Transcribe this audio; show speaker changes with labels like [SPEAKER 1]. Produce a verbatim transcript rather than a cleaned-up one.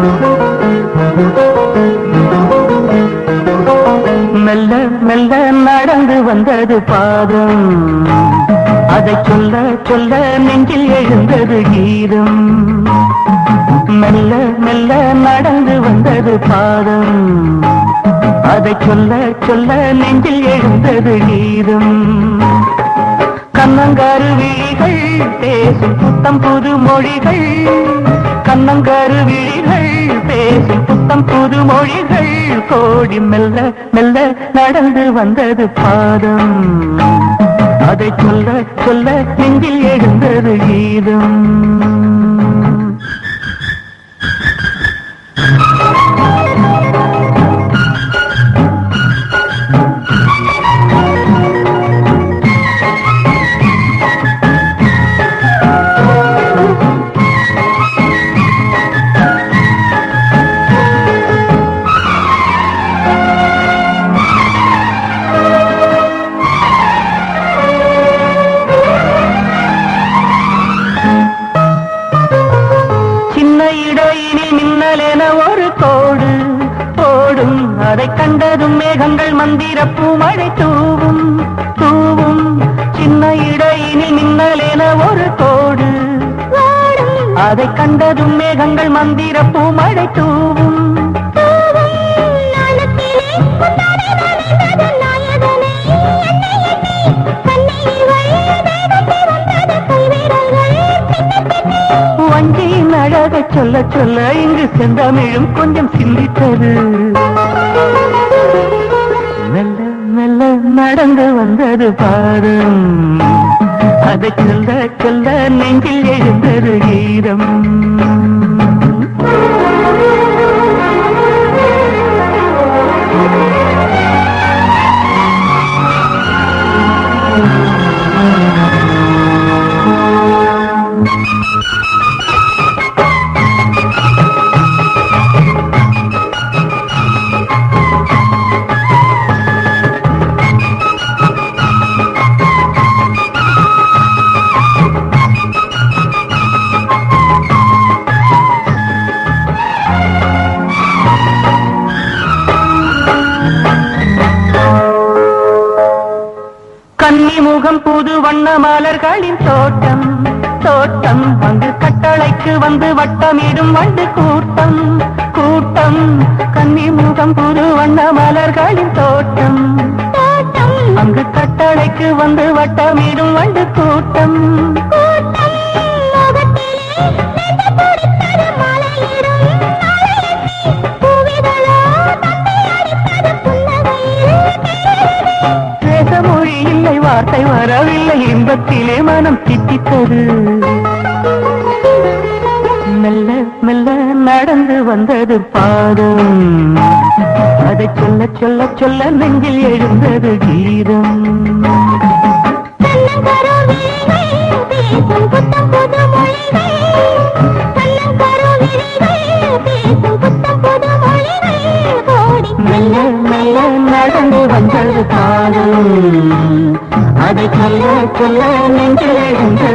[SPEAKER 1] மெல்ல மெல்ல நடந்து வந்தது பாதம், அதை சொல்ல சொல்ல நெஞ்சில் எழுந்தது கீதம். மெல்ல மெல்ல நடந்து வந்தது பாதம், அதை சொல்ல சொல்ல நெஞ்சில் எழுந்தது கீதம். கண்ணங்காரு விழிகள் பேசும் புத்தம் புது மொழிகள், கண்ணங்காரு விழிகள் பேசும் புத்தம் புது மொழிகள் கோடி. மெல்ல மெல்ல நடந்து வந்தது பாதம், அதை சொல்ல சொல்ல நெஞ்சில் எழுந்தது கீதம். அதை கண்டதும் மேகங்கள் மந்திர பூமழை தூவும் தூவும். சின்ன இடையினில் மின்னலேன ஒரு கோடு, அதை கண்டதும் மேகங்கள் மந்திர பூமழை தூவும். வஞ்சியின் அழகை சொல்ல சொல்ல இங்கு செந்தமிழும் கொஞ்சம் சிந்தித்தது. மெல்ல மெல்ல நடந்து வந்தது பாதம், அதை சொல்ல சொல்ல நெஞ்சில் எழுந்தது கீதம். கன்னிமுகம் புது வண்ண மலர்களின் தோட்டம் தோட்டம், அங்கு கட்டளைக்கு வந்து வட்டமிடும் வண்டு கூட்டம் கூட்டம். கன்னிமுகம் புது வண்ண மலர்களின் தோட்டம் தோட்டம், அங்கு கட்டளைக்கு வந்து வட்டமிடும் வண்டு கூட்டம் கூட்டம். மொழி இல்லை, வார்த்தை வரவில்லை, இன்பத்திலே மனம் தித்தித்தது. மெல்ல மெல்ல நடந்து வந்தது பாதம், அதை சொல்ல சொல்ல சொல்ல நெஞ்சில் எழுந்தது கீதம். மெல்ல மெல்ல நடந்து வந்தது பாதம், அதை சொல்ல சொல்ல நெஞ்சில் எழுந்தது